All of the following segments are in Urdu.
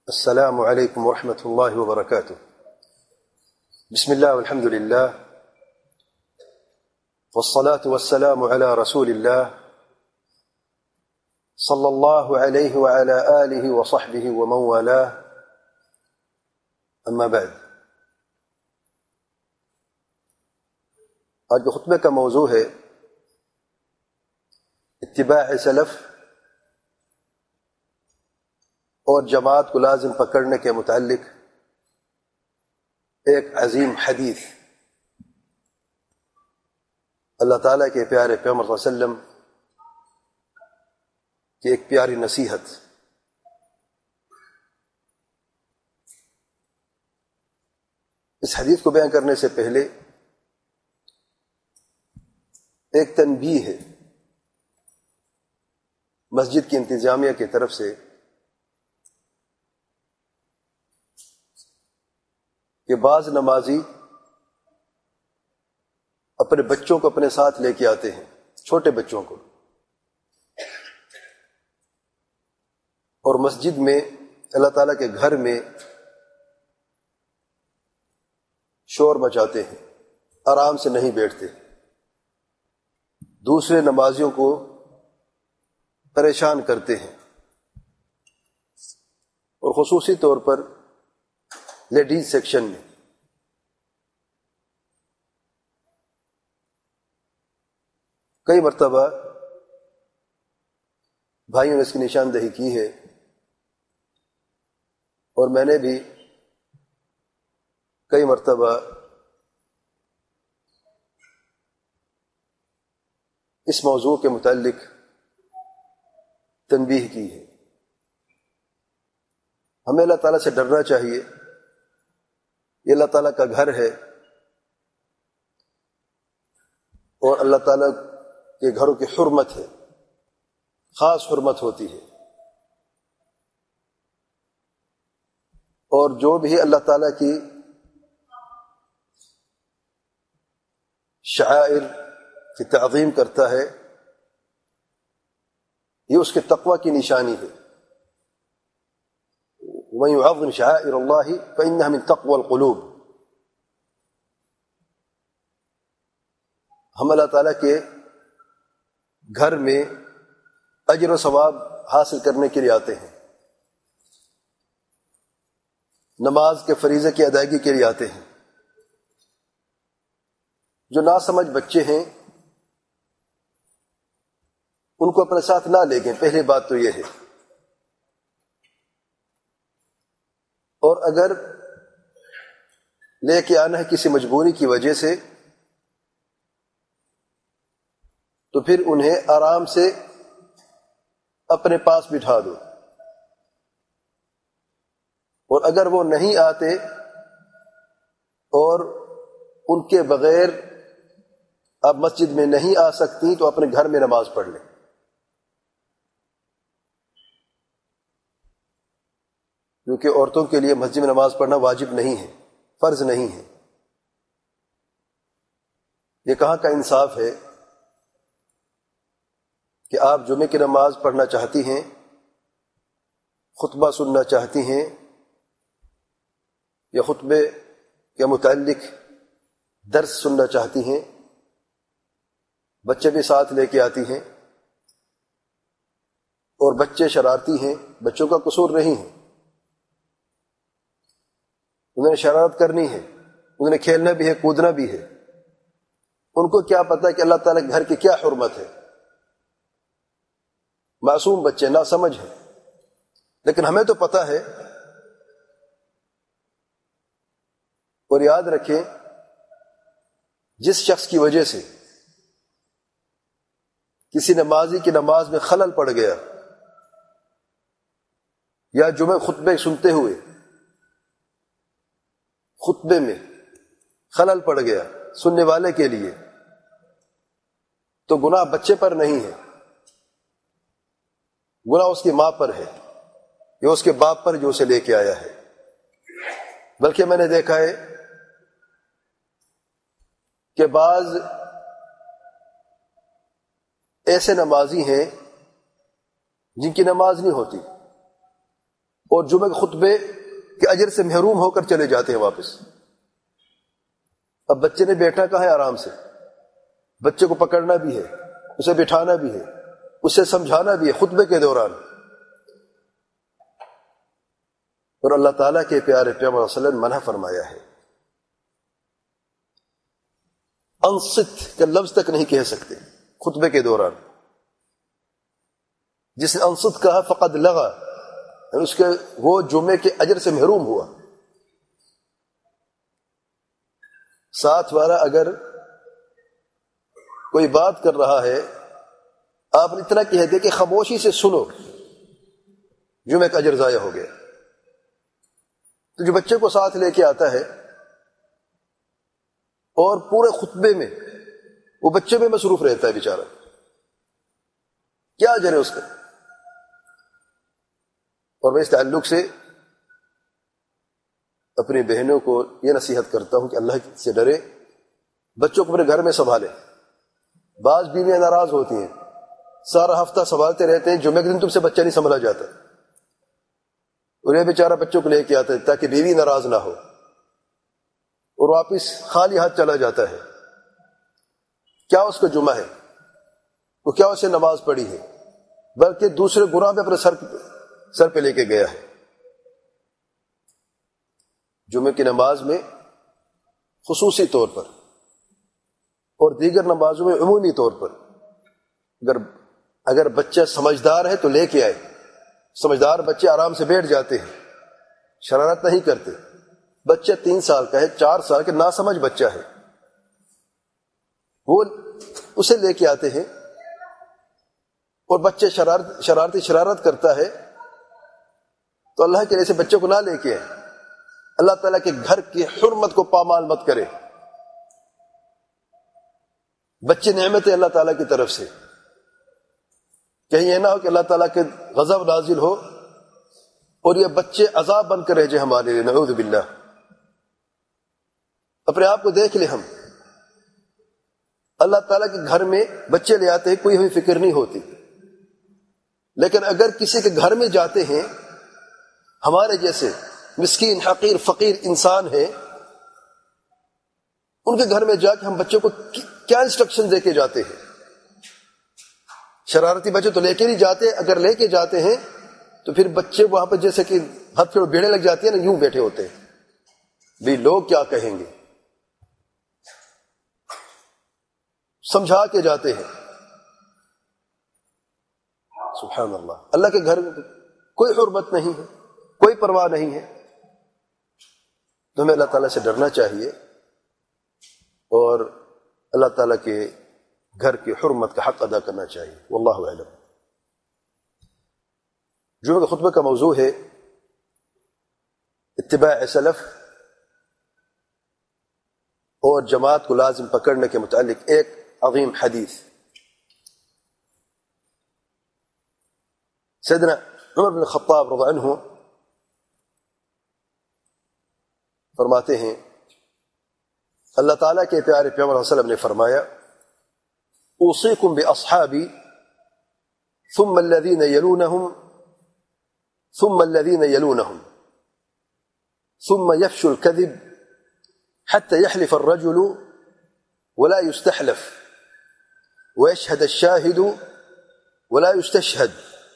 السلام علیکم ورحمۃ اللہ وبرکاتہ۔ بسم اللہ والحمد للہ والصلاة والسلام علی رسول اللہ صلی اللہ علیہ وعلی آلہ وصحبہ ومن والاه، اما بعد۔ آج کے خطبے کا موضوع ہے اتباع سلف اور جماعت کو لازم پکڑنے کے متعلق ایک عظیم حدیث، اللہ تعالیٰ کے پیارے پیغمبر صلی اللہ علیہ وسلم کی ایک پیاری نصیحت۔ اس حدیث کو بیان کرنے سے پہلے ایک تنبیہ ہے مسجد کی انتظامیہ کی طرف سے کہ بعض نمازی اپنے بچوں کو اپنے ساتھ لے کے آتے ہیں، چھوٹے بچوں کو، اور مسجد میں اللہ تعالیٰ کے گھر میں شور مچاتے ہیں، آرام سے نہیں بیٹھتے، دوسرے نمازیوں کو پریشان کرتے ہیں، اور خصوصی طور پر لیڈیز سیکشن میں۔ کئی مرتبہ بھائیوں نے اس کی نشاندہی کی ہے، اور میں نے بھی کئی مرتبہ اس موضوع کے متعلق تنبیہ کی ہے۔ ہمیں اللہ تعالیٰ سے ڈرنا چاہیے، یہ اللہ تعالیٰ کا گھر ہے، اور اللہ تعالیٰ کے گھروں کی حرمت ہے، خاص حرمت ہوتی ہے، اور جو بھی اللہ تعالیٰ کی شعائر کی تعظیم کرتا ہے یہ اس کے تقوی کی نشانی ہے۔ وَمَن يُعَظِّمْ شَعَائِرَ اللَّهِ فَإِنَّهَا مِن تَقْوَى الْقُلُوبِ۔ ہم اللہ تعالیٰ کے گھر میں اجر و ثواب حاصل کرنے کے لیے آتے ہیں، نماز کے فریضے کی ادائیگی کے لیے آتے ہیں۔ جو ناسمجھ بچے ہیں ان کو اپنے ساتھ نہ لے گئے، پہلی بات تو یہ ہے، اور اگر لے کے آنا ہے کسی مجبوری کی وجہ سے تو پھر انہیں آرام سے اپنے پاس بٹھا دو، اور اگر وہ نہیں آتے اور ان کے بغیر آپ مسجد میں نہیں آ سکتی تو اپنے گھر میں نماز پڑھ لیں۔ کیونکہ عورتوں کے لیے مسجد میں نماز پڑھنا واجب نہیں ہے، فرض نہیں ہے۔ یہ کہاں کا انصاف ہے کہ آپ جمعے کی نماز پڑھنا چاہتی ہیں، خطبہ سننا چاہتی ہیں، یا خطبے کے متعلق درس سننا چاہتی ہیں، بچے بھی ساتھ لے کے آتی ہیں، اور بچے شرارتی ہیں، بچوں کا قصور نہیں ہے، انہوں نے شرارت کرنی ہے، انہوں نے کھیلنا بھی ہے، کودنا بھی ہے، ان کو کیا پتہ کہ اللہ تعالیٰ کے گھر کی کیا حرمت ہے؟ معصوم بچے نہ سمجھ ہیں، لیکن ہمیں تو پتہ ہے۔ اور یاد رکھیں، جس شخص کی وجہ سے کسی نمازی کی نماز میں خلل پڑ گیا، یا جمعہ خطبے سنتے ہوئے خطبے میں خلل پڑ گیا سننے والے کے لیے، تو گناہ بچے پر نہیں ہے، گناہ اس کی ماں پر ہے یا اس کے باپ پر جو اسے لے کے آیا ہے۔ بلکہ میں نے دیکھا ہے کہ بعض ایسے نمازی ہیں جن کی نماز نہیں ہوتی، اور جمعے کے خطبے کے اجر سے محروم ہو کر چلے جاتے ہیں واپس. اب بچے نے بیٹھنا کہاں ہے آرام سے, بچے کو پکڑنا بھی ہے, اسے بٹھانا بھی ہے, اسے سمجھانا بھی ہے خطبے کے دوران. اور اللہ تعالیٰ کے پیارے پیغمبر صلی اللہ علیہ وسلم منع فرمایا ہے, انصت کا لفظ تک نہیں کہہ سکتے خطبے کے دوران. جس نے انصت کہا فقد لغا, اس کے وہ جمعے کے اجر سے محروم ہوا. ساتھ والا اگر کوئی بات کر رہا ہے, آپ نے اتنا کہہ دیا کہ خاموشی سے سنو, جمعے کا اجر ضائع ہو گیا. تو جو بچے کو ساتھ لے کے آتا ہے اور پورے خطبے میں وہ بچے میں مصروف رہتا ہے بیچارہ, کیا اجر ہے اس کا. اور میں اس تعلق سے اپنی بہنوں کو یہ نصیحت کرتا ہوں کہ اللہ سے ڈرے, بچوں کو اپنے گھر میں سنبھالیں. بعض بیویاں ناراض ہوتی ہیں, سارا ہفتہ سنبھالتے رہتے ہیں, جمعے کے دن تم سے بچہ نہیں سنبھالا جاتا, اور یہ بیچارہ بچوں کو لے کے آتا ہے تاکہ بیوی ناراض نہ ہو, اور واپس خالی ہاتھ چلا جاتا ہے. کیا اس کا جمعہ ہے, وہ کیا اسے نماز پڑھی ہے, بلکہ دوسرے گناہ میں اپنے سر پہ لے کے گیا ہے. جمعے کی نماز میں خصوصی طور پر اور دیگر نمازوں میں عمومی طور پر اگر بچہ سمجھدار ہے تو لے کے آئے. سمجھدار بچے آرام سے بیٹھ جاتے ہیں, شرارت نہیں کرتے. بچہ 3 سال کا ہے, 4 سال کا ناسمجھ بچہ ہے, وہ اسے لے کے آتے ہیں, اور بچے شرارت کرتا ہے تو اللہ کے لیے سے بچے کو نہ لے کے آئے. اللہ تعالیٰ کے گھر کی حرمت کو پامال مت کرے. بچے نعمت ہے اللہ تعالیٰ کی طرف سے, کہیں یہ نہ ہو کہ اللہ تعالیٰ کے غضب نازل ہو اور یہ بچے عذاب بن کر رہ جائے ہمارے لیے, نعوذ باللہ. اپنے آپ کو دیکھ لیں, ہم اللہ تعالیٰ کے گھر میں بچے لے آتے ہیں, کوئی ہمیں فکر نہیں ہوتی, لیکن اگر کسی کے گھر میں جاتے ہیں, ہمارے جیسے مسکین حقیر فقیر انسان ہیں, ان کے گھر میں جا کے ہم بچوں کو کیا انسٹرکشن دے کے جاتے ہیں. شرارتی بچے تو لے کے نہیں جاتے, اگر لے کے جاتے ہیں تو پھر بچے وہاں پہ جیسے کہ ہاتھ پھر بیڑے لگ جاتی ہیں نا, یوں بیٹھے ہوتے ہیں, بھی لوگ کیا کہیں گے. سمجھا کے جاتے ہیں. سبحان اللہ, اللہ کے گھر میں کوئی حرمت نہیں ہے, کوئی پرواہ نہیں ہے. تو ہمیں اللہ تعالیٰ سے ڈرنا چاہیے اور اللہ تعالیٰ کے گھر کی حرمت کا حق ادا کرنا چاہیے. واللہ اعلم. جمعہ کے خطبہ کا موضوع ہے اتباع سلف اور جماعت کو لازم پکڑنے کے متعلق ایک عظیم حدیث. سیدنا عمر بن الخطاب رضی اللہ عنہ فرماتے ہیں, اللہ تعالیٰ کے پیارے پیغمبر صلی اللہ علیہ وسلم نے فرمایا, اوصیکم باصحابی ثم الذین یلونہم ثم الذین یلونہم ثم یفشو الکذب حتى يحلف الرجل ولا يستحلف ويشهد الشاهد ولا يستشهد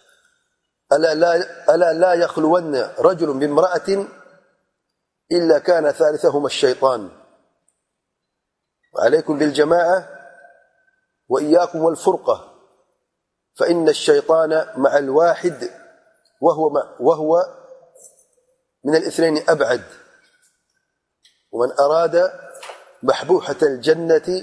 ألا لا يخلون رجل بامرأة إلا كان ثالثهما الشيطان وعليكم بالجماعة وإياكم والفرقة فإن الشيطان مع الواحد وهو من الاثنين أبعد ومن أراد محبوحة الجنة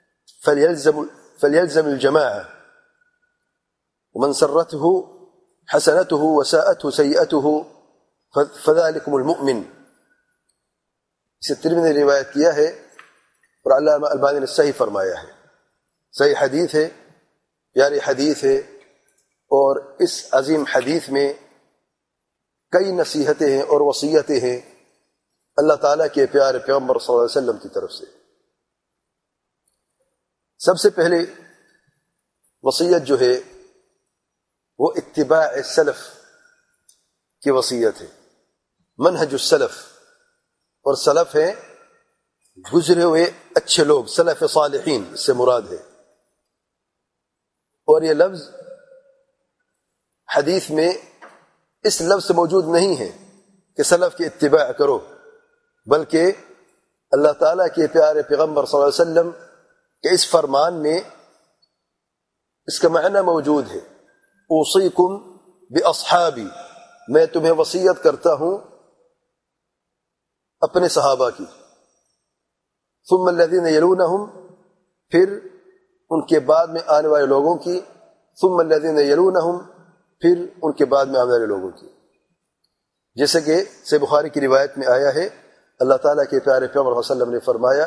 فليلزم الجماعة ومن سرته حسنته وساءته سيئته فذلكم المؤمن. اسے ترمذی نے روایت کیا ہے اور علامہ البانی نے صحیح فرمایا ہے. صحیح حدیث ہے, پیاری حدیث ہے, اور اس عظیم حدیث میں کئی نصیحتیں ہیں اور وصیتیں ہیں اللہ تعالیٰ کے پیارے پیغمبر صلی اللہ علیہ وسلم کی طرف سے. سب سے پہلے وصیت جو ہے وہ اتباع سلف کی وصیت ہے، منہج السلف، اور سلف ہیں گزرے ہوئے اچھے لوگ، سلف صالحین اس سے مراد ہے۔ اور یہ لفظ حدیث میں اس لفظ سے موجود نہیں ہے کہ سلف کی اتباع کرو، بلکہ اللہ تعالیٰ کے پیارے پیغمبر صلی اللہ علیہ وسلم کے اس فرمان میں اس کا معنی موجود ہے، اوصیکم باصحابی، میں تمہیں وصیت کرتا ہوں اپنے صحابہ کی، ثم الذین یلونہم، پھر ان کے بعد میں آنے والے لوگوں کی، ثم الذین یلونہم، پھر ان کے بعد میں آنے والے لوگوں کی، جیسے کہ صحیح بخاری کی روایت میں آیا ہے، اللہ تعالیٰ کے پیارے پیغمبر صلی اللہ علیہ وسلم نے فرمایا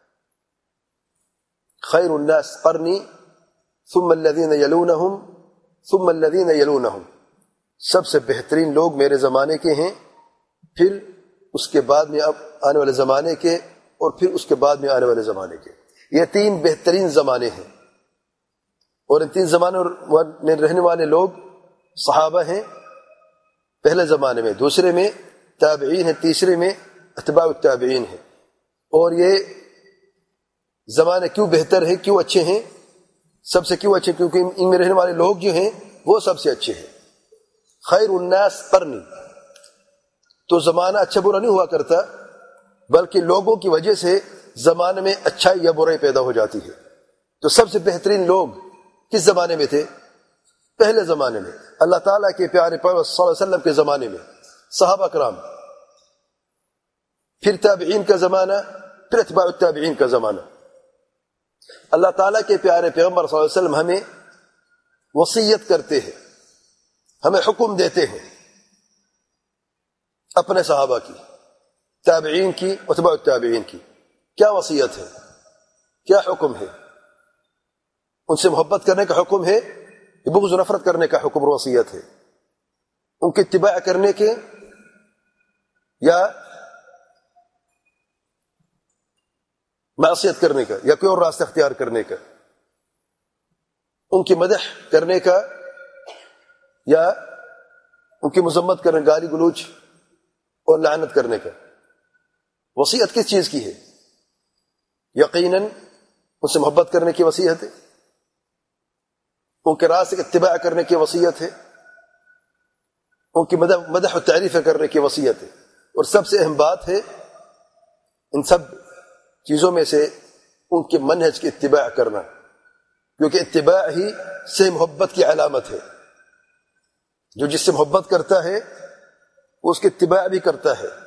خیر الناس قرنی ثم الذین یلونہم ثم الذین یلونہم، سب سے بہترین لوگ میرے زمانے کے ہیں، پھر اس کے بعد میں اب آنے والے زمانے کے، اور پھر اس کے بعد میں آنے والے زمانے کے۔ یہ تین بہترین زمانے ہیں، اور ان تین زمانوں میں رہنے والے لوگ صحابہ ہیں پہلے زمانے میں، دوسرے میں تابعین ہیں، تیسرے میں اتباع التابعین ہیں۔ اور یہ زمانے کیوں بہتر ہیں، کیوں اچھے ہیں، سب سے کیوں اچھے، کیونکہ ان میں رہنے والے لوگ جو ہیں وہ سب سے اچھے ہیں۔ خیر الناس قرنی، تو زمانہ اچھا برا نہیں ہوا کرتا، بلکہ لوگوں کی وجہ سے زمانے میں اچھائی یا برائی پیدا ہو جاتی ہے۔ تو سب سے بہترین لوگ کس زمانے میں تھے؟ پہلے زمانے میں، اللہ تعالیٰ کے پیارے پیغمبر صلی اللہ علیہ وسلم کے زمانے میں، صحابہ کرام، پھر تابعین کا زمانہ، پھر اتباع التابعین کا زمانہ۔ اللہ تعالیٰ کے پیارے پیغمبر صلی اللہ علیہ وسلم ہمیں وصیت کرتے ہیں، ہمیں حکم دیتے ہیں اپنے صحابہ کی، تابعین کی، اتباع التابعین کی۔ کیا وصیت ہے، کیا حکم ہے؟ ان سے محبت کرنے کا حکم ہے، بغض و نفرت کرنے کا حکم اور وصیت ہے، ان کی اتباع کرنے کے یا معصیت کرنے کا، یا کوئی اور راستہ اختیار کرنے کا، ان کی مدح کرنے کا یا ان کی مذمت کرنے، گالی گلوچ اور لعنت کرنے کا۔ وصیت کس چیز کی ہے؟ یقیناً ان سے محبت کرنے کی وصیت ہے، ان کے راستے کی اتباع کرنے کی وصیت ہے، ان کی مدح و تعریف کرنے کی وصیت ہے، اور سب سے اہم بات ہے ان سب چیزوں میں سے ان کے منہج کی اتباع کرنا، کیونکہ اتباع ہی سے محبت کی علامت ہے۔ جو جس سے محبت کرتا ہے وہ اس کی اتباع بھی کرتا ہے،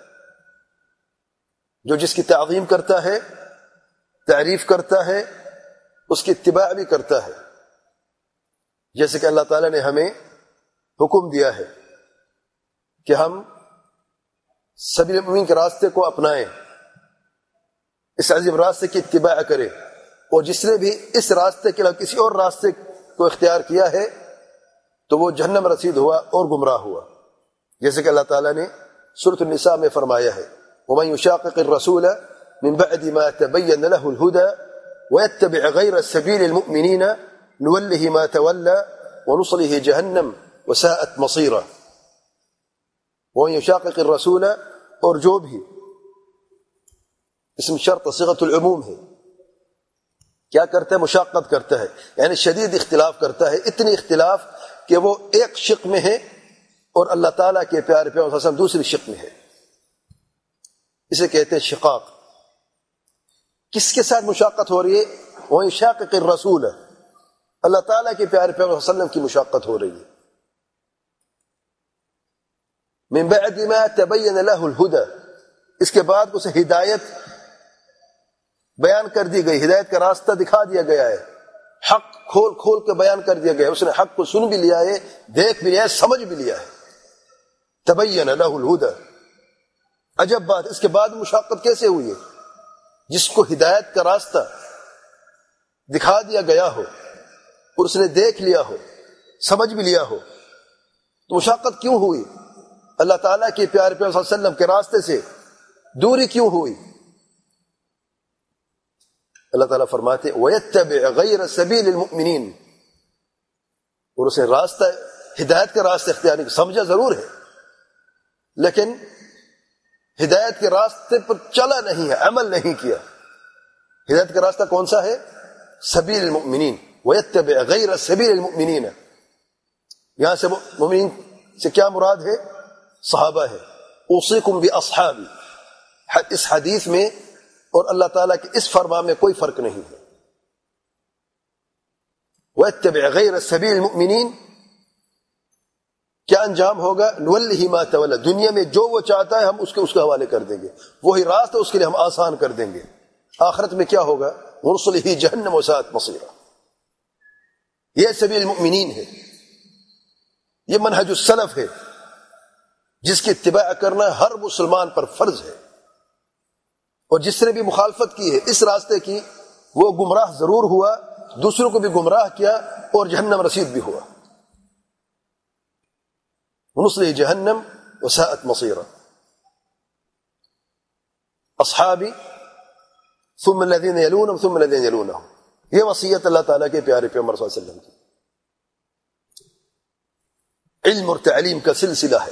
جو جس کی تعظیم کرتا ہے، تعریف کرتا ہے، اس کی اتباع بھی کرتا ہے۔ جیسے کہ اللہ تعالیٰ نے ہمیں حکم دیا ہے کہ ہم سبیل المؤمنین کے راستے کو اپنائیں، اس عظیم راستے کی اتباع کریں، اور جس نے بھی اس راستے کے علاوہ کسی اور راستے کو اختیار کیا ہے تو وہ جہنم رسید ہوا اور گمراہ ہوا، جیسے کہ اللہ تعالیٰ نے سورۃ النساء میں فرمایا ہے وَمَن يُشَاقِقِ الرَّسُولَ مِن بَعْدِ مَا تَبَيَّنَ لَهُ الْهُدَى وَيَتَّبِعْ غَيْرَ سَبِيلِ الْمُؤْمِنِينَ نُوَلِّهِ مَا تَوَلَّى وَنُصْلِهِ جَهَنَّمَ وَسَاءَتْ مَصِيرًا۔ وَمَن يُشَاقِقِ الرَّسُولَ، اور جو بھی، اسم شرط صيغۃ العموم ہے، کیا کرتا ہے؟ مشاقت کرتا ہے، یعنی شدید اختلاف کرتا ہے، اتنی اختلاف کہ وہ ایک شق میں ہے اور اللہ تعالیٰ کے پیارے پیغمبر صلی اللہ علیہ وسلم دوسری شق میں ہے، اسے کہتے ہیں شقاق۔ کس کے ساتھ مشاقت ہو رہی ہے؟ وہ یشاقق الرسول، اللہ تعالیٰ کے پیارے پیغمبر صلی اللہ علیہ وسلم کی مشاقت ہو رہی ہے۔ من بعد ما تبین له الهدى، اس کے بعد اسے ہدایت بیان کر دی گئی، ہدایت کا راستہ دکھا دیا گیا ہے، حق کھول کھول کے بیان کر دیا گیا ہے، اس نے حق کو سن بھی لیا ہے، دیکھ بھی لیا ہے، سمجھ بھی لیا ہے۔ تبین له الهدى، عجب بات، اس کے بعد مشاقت کیسے ہوئی ہے؟ جس کو ہدایت کا راستہ دکھا دیا گیا ہو اور اس نے دیکھ لیا ہو، سمجھ بھی لیا ہو، تو مشاقت کیوں ہوئی؟ اللہ تعالیٰ کے پیارے پیغمبر صلی اللہ علیہ وسلم کے راستے سے دوری کیوں ہوئی؟ اللہ تعالیٰ فرماتے وَيَتَّبِعْ غَيْرَ سَبِيلِ الْمُؤْمِنِينَ، اور اسے راستہ، ہدایت کا راستہ اختیار نہیں، سمجھا ضرور ہے لیکن ہدایت کے راستے پر چلا نہیں ہے، عمل نہیں کیا۔ ہدایت کا راستہ کون سا ہے؟ سبیل المؤمنین، وَيَتَّبِعْ غَيْرَ سَبِيلِ الْمُؤْمِنِينَ۔ یہاں سے مومنین سے کیا مراد ہے؟ صحابہ ہے۔ اوصیکم باصحابی، اس حدیث میں اور اللہ تعالیٰ کے اس فرمان میں کوئی فرق نہیں ہے۔ وَيَتَّبِعْ غَيْرَ سَبِيلِ الْمُؤْمِنِينَ، کیا انجام ہوگا؟ نُوَلِّهِ مَا تَوَلَّى، دنیا میں جو وہ چاہتا ہے ہم اس کے حوالے کر دیں گے، وہی راستہ اس کے لیے ہم آسان کر دیں گے۔ آخرت میں کیا ہوگا؟ وَنُصْلِهِ جَهَنَّمَ وَسَاءَتْ مَصِيرًا۔ یہ سبیل المؤمنین ہے، یہ منہج السلف ہے، جس کی اتباع کرنا ہر مسلمان پر فرض ہے، اور جس نے بھی مخالفت کی ہے اس راستے کی، وہ گمراہ ضرور ہوا، دوسروں کو بھی گمراہ کیا اور جہنم رسید بھی ہوا۔ وَنُصْلِهِ جَهَنَّمَ وَسَاءَتْ مَصِيرًا۔ اصحابی ثم الذین یلونہم ثم الذین یلونہم، یہ وصیت اللہ تعالیٰ کے پیارے پیغمبر صلی اللہ علیہ وسلم کی۔ علم اور تعلیم کا سلسلہ ہے،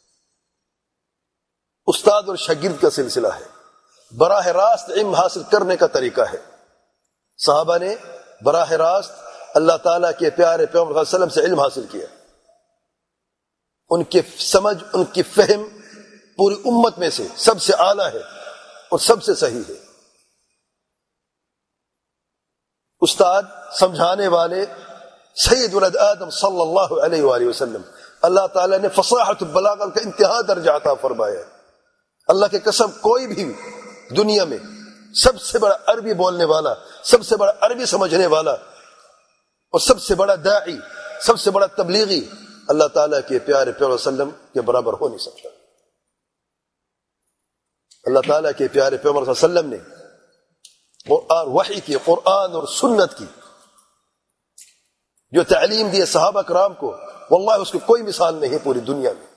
استاد اور شاگرد کا سلسلہ ہے، براہ راست علم حاصل کرنے کا طریقہ ہے۔ صحابہ نے براہ راست اللہ تعالیٰ کے پیارے پیغمبر صلی اللہ علیہ وسلم سے علم حاصل کیا، ان کی سمجھ، ان کی فہم پوری امت میں سے سب سے اعلیٰ ہے اور سب سے صحیح ہے۔ استاد، سمجھانے والے، سید ولد آدم صلی اللہ علیہ وآلہ وسلم، اللہ تعالیٰ نے فصاحت البلاغہ کا انتہا درجہ عطا فرمایا ہے۔ اللہ کی قسم، کوئی بھی دنیا میں سب سے بڑا عربی بولنے والا، سب سے بڑا عربی سمجھنے والا اور سب سے بڑا داعی، سب سے بڑا تبلیغی اللہ تعالیٰ کے پیارے پیغمبر صلی اللہ علیہ وسلم کے برابر ہو نہیں سکتا۔ اللہ تعالیٰ کے پیارے پیغمبر صلی اللہ علیہ وسلم نے قرآن، وحی کی، قرآن اور سنت کی جو تعلیم دی صحابہ کرام کو، واللہ اس کی کوئی مثال نہیں ہے پوری دنیا میں۔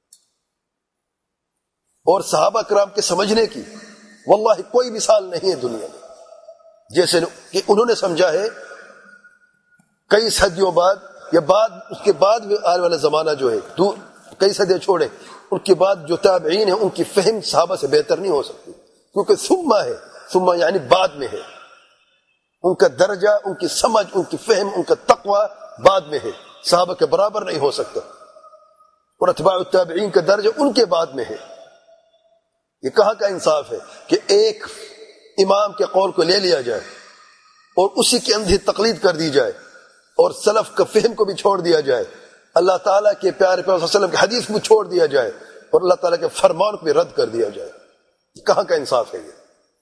اور صحابہ کرام کے سمجھنے کی واللہ کوئی مثال نہیں ہے دنیا میں، جیسے کہ انہوں نے سمجھا ہے کئی صدیوں بعد یا بعد، اس کے بعد آنے والا زمانہ جو ہے، کئی صدیاں چھوڑے، ان کے بعد جو تابعین ہیں ان کی فہم صحابہ سے بہتر نہیں ہو سکتی، کیونکہ ثم ہے، ثم یعنی بعد میں ہے، ان کا درجہ، ان کی سمجھ، ان کی فہم، ان کا تقوی بعد میں ہے، صحابہ کے برابر نہیں ہو سکتا، اور اتباع التابعین کا درجہ ان کے بعد میں ہے۔ یہ کہاں کا انصاف ہے کہ ایک امام کے قول کو لے لیا جائے اور اسی کے اندھی تقلید کر دی جائے اور سلف کا فہم کو بھی چھوڑ دیا جائے، اللہ تعالیٰ کے پیارے پیغمبر صلی اللہ علیہ وسلم کی حدیث کو چھوڑ دیا جائے اور اللہ تعالیٰ کے فرمان کو بھی رد کر دیا جائے؟ کہاں کا انصاف ہے یہ؟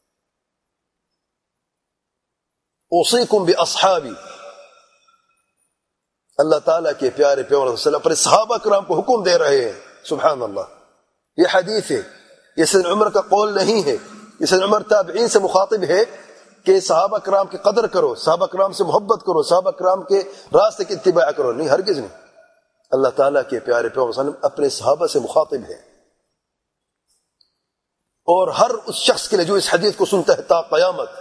اوصیکم باصحابی، اللہ تعالیٰ کے پیارے پیغمبر صلی اللہ علیہ وسلم پر صحابہ کرام کو حکم دے رہے ہیں۔ سبحان اللہ، یہ حدیث ہے، یہ سیدنا عمر کا قول نہیں ہے، یہ سیدنا عمر تابعین سے مخاطب ہے کہ صحابہ کرام کی قدر کرو، صحابہ کرام سے محبت کرو، صحابہ کرام کے راستے کی اتباع کرو۔ نہیں، ہرگز نہیں۔ اللہ تعالیٰ کے پیارے پیغمبر صلی اللہ علیہ وسلم اپنے صحابہ سے مخاطب ہے، اور ہر اس شخص کے لیے جو اس حدیث کو سنتا ہے تا قیامت،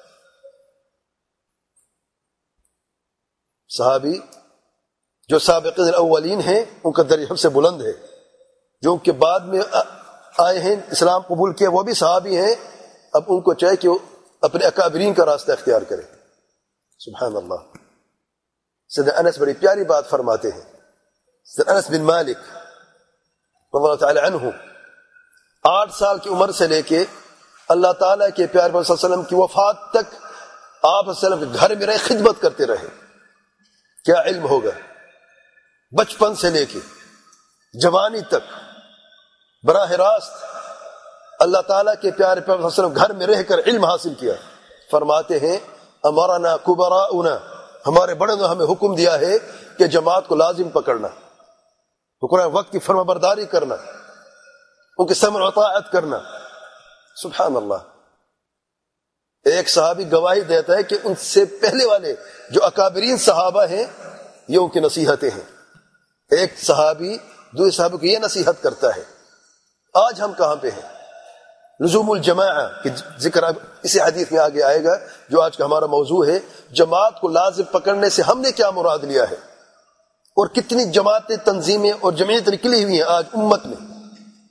صحابی جو سابقین الاولین ہیں ان کا درجہ سب سے بلند ہے، جو ان کے بعد میں آئے ہیں اسلام قبول کیا وہ بھی صحابی ہیں، اب ان کو چاہے کہ وہ اپنے اکابرین کا راستہ اختیار کرے۔ سبحان اللہ۔ سیدنا انس بڑی پیاری بات فرماتے ہیں، سیدنا انس بن مالک رضی اللہ تعالی عنہ 8 سال کی عمر سے لے کے اللہ تعالیٰ کے پیارے پیغمبر صلی اللہ علیہ وسلم کی وفات تک آپ صلی اللہ علیہ وسلم کے گھر میں رہے، خدمت کرتے رہے۔ کیا علم ہوگا، بچپن سے لے کے جوانی تک براہ راست اللہ تعالیٰ کے پیارے پیغمبر صلی اللہ علیہ وسلم گھر میں رہ کر علم حاصل کیا۔ فرماتے ہیں امرنا کبراؤنا، ہمارے بڑوں نے ہمیں حکم دیا ہے کہ جماعت کو لازم پکڑنا، حکمران وقت کی فرما برداری کرنا، ان کے سمع و طاعت کرنا۔ سبحان اللہ۔ ایک صحابی گواہی دیتا ہے کہ ان سے پہلے والے جو اکابرین صحابہ ہیں یہ ان کی نصیحتیں ہیں۔ ایک صحابی دوسرے صحابی کو یہ نصیحت کرتا ہے۔ آج ہم کہاں پہ ہیں؟ لزوم الجماعہ کہ ذکر اب اسی حدیث میں آگے آئے گا جو آج کا ہمارا موضوع ہے۔ جماعت کو لازم پکڑنے سے ہم نے کیا مراد لیا ہے، اور کتنی جماعتیں، تنظیمیں اور جمعیت نکلی ہوئی ہیں آج امت میں،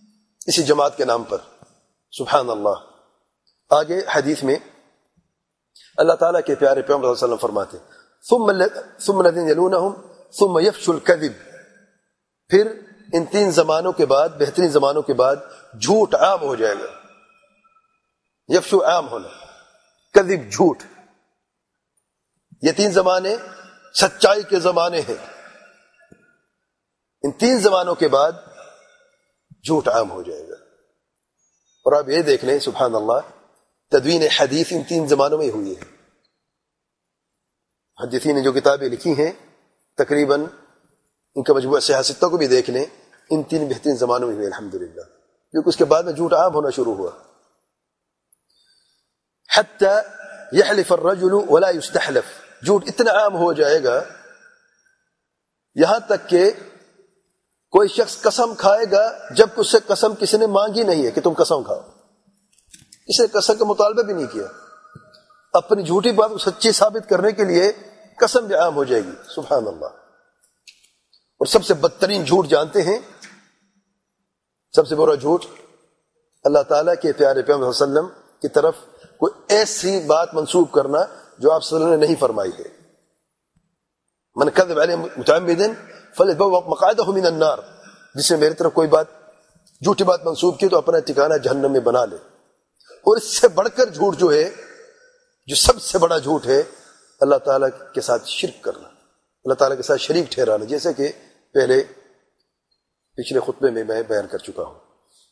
اسی جماعت کے نام پر. سبحان اللہ. آگے حدیث میں اللہ تعالیٰ کے پیارے پیغمبر صلی اللہ علیہ وسلم فرماتے ثم الذين يلونهم ثم يفشو الكذب. پھر ان 3 زمانوں کے بعد، بہترین زمانوں کے بعد جھوٹ عام ہو جائے گا. یفشو عام ہونا، کذب جھوٹ. یہ 3 زمانے سچائی کے زمانے ہیں. ان 3 زمانوں کے بعد جھوٹ عام ہو جائے گا. اور آپ یہ دیکھ لیں سبحان اللہ، تدوین حدیث ان 3 زمانوں میں ہوئی ہے. محدثین نے جو کتابیں لکھی ہیں تقریباً ان کا مجموعہ سیاستہ کو بھی دیکھ لیں، ان 3 بہترین زمانوں میں ہوئی الحمدللہ. کیونکہ اس کے بعد میں جھوٹ عام ہونا شروع ہوا. حتی یحلف الرجل ولا یستحلف. جھوٹ اتنا عام ہو جائے گا یہاں تک کہ کوئی شخص قسم کھائے گا جب اس سے قسم کسی نے مانگی نہیں ہے کہ تم قسم کھاؤ. اس نے قسم کا مطالبہ بھی نہیں کیا. اپنی جھوٹی بات کو سچی ثابت کرنے کے لیے قسم بھی عام ہو جائے گی. سبحان اللہ. اور سب سے بدترین جھوٹ جانتے ہیں، سب سے بڑا جھوٹ اللہ تعالیٰ کے پیارے پیغمبر صلی اللہ علیہ وسلم کی طرف کوئی ایسی بات منسوب کرنا جو آپ صلی اللہ علیہ وسلم نے نہیں فرمائی ہے. من کذب علی متعمد فلیتبوأ مقعدہ من النار. جس نے میری طرف کوئی بات جھوٹی بات منسوب کی تو اپنا ٹھکانہ جہنم میں بنا لے. اور اس سے بڑھ کر جھوٹ جو ہے، جو سب سے بڑا جھوٹ ہے، اللہ تعالیٰ کے ساتھ شرک کرنا، اللہ تعالیٰ کے ساتھ شریک ٹھہرانا، جیسے کہ پچھلے خطبے میں بیان کر چکا ہوں.